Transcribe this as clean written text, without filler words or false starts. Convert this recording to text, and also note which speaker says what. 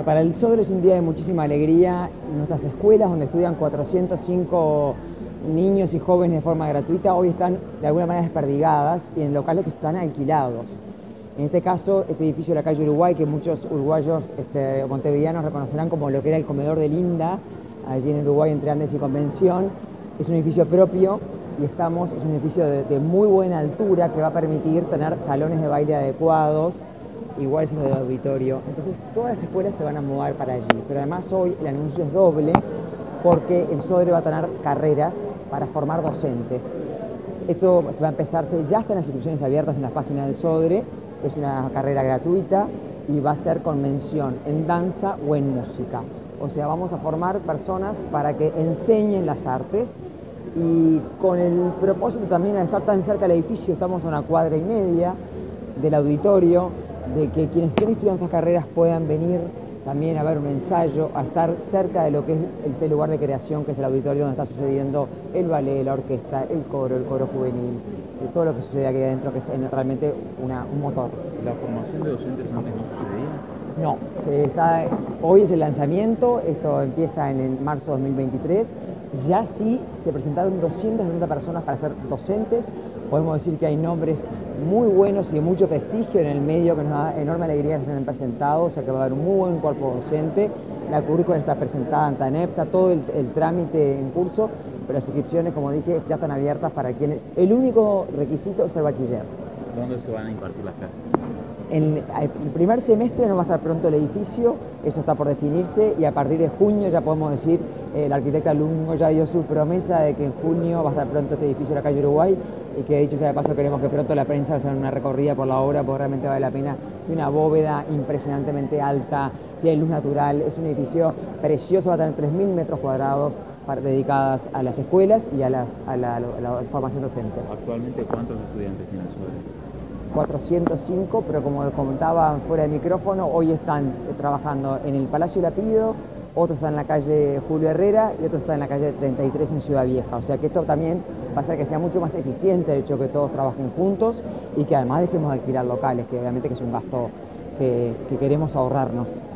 Speaker 1: Para el Sodre es un día de muchísima alegría. Nuestras escuelas, donde estudian 405 niños y jóvenes de forma gratuita, hoy están de alguna manera desperdigadas y en locales que están alquilados. En este caso, este edificio de la calle Uruguay, que muchos uruguayos montevideanos reconocerán como lo que era el comedor de Linda, allí en Uruguay entre Andes y Convención, es un edificio propio y es un edificio de muy buena altura que va a permitir tener salones de baile adecuados, igual es lo del auditorio. Entonces todas las escuelas se van a mudar para allí, pero además hoy el anuncio es doble porque el Sodre va a tener carreras para formar docentes. Esto va a empezarse, ya están las inscripciones abiertas en la página del Sodre, es una carrera gratuita y va a ser con mención en danza o en música. O sea, vamos a formar personas para que enseñen las artes y con el propósito también de estar tan cerca del edificio, estamos a 1,5 cuadras del auditorio, de que quienes estén estudiando estas carreras puedan venir también a ver un ensayo, a estar cerca de lo que es este lugar de creación que es el auditorio donde está sucediendo el ballet, la orquesta, el coro juvenil, todo lo que sucede aquí adentro, que es realmente un motor.
Speaker 2: ¿La formación de docentes antes no
Speaker 1: No,
Speaker 2: sucedía?
Speaker 1: hoy es el lanzamiento, esto empieza en marzo de 2023, ya sí se presentaron 270 personas para ser docentes, podemos decir que hay nombres muy buenos y de mucho prestigio en el medio que nos da enorme alegría que se hayan presentado, o sea que va a haber un muy buen cuerpo docente, la currícula está presentada ante ANEP, está todo el trámite en curso, pero las inscripciones, como dije, ya están abiertas para quienes, el único requisito es el bachiller.
Speaker 2: ¿Dónde se van a impartir las clases?
Speaker 1: En el primer semestre no va a estar pronto el edificio, eso está por definirse y a partir de junio ya podemos decir, el arquitecto Lungo ya dio su promesa de que en junio va a estar pronto este edificio de la calle Uruguay y que dicho sea de paso queremos que pronto la prensa haga una recorrida por la obra porque realmente vale la pena. Una bóveda impresionantemente alta, tiene luz natural, es un edificio precioso, va a tener 3.000 metros cuadrados dedicadas a las escuelas y a la formación docente.
Speaker 2: ¿Actualmente cuántos estudiantes tiene el Sodre?
Speaker 1: 405, pero como comentaba fuera de micrófono, hoy están trabajando en el Palacio Lapido, otros están en la calle Julio Herrera y otros están en la calle 33 en Ciudad Vieja. O sea que esto también va a hacer que sea mucho más eficiente el hecho que todos trabajen juntos y que además dejemos de alquilar locales, que obviamente que es un gasto que queremos ahorrarnos.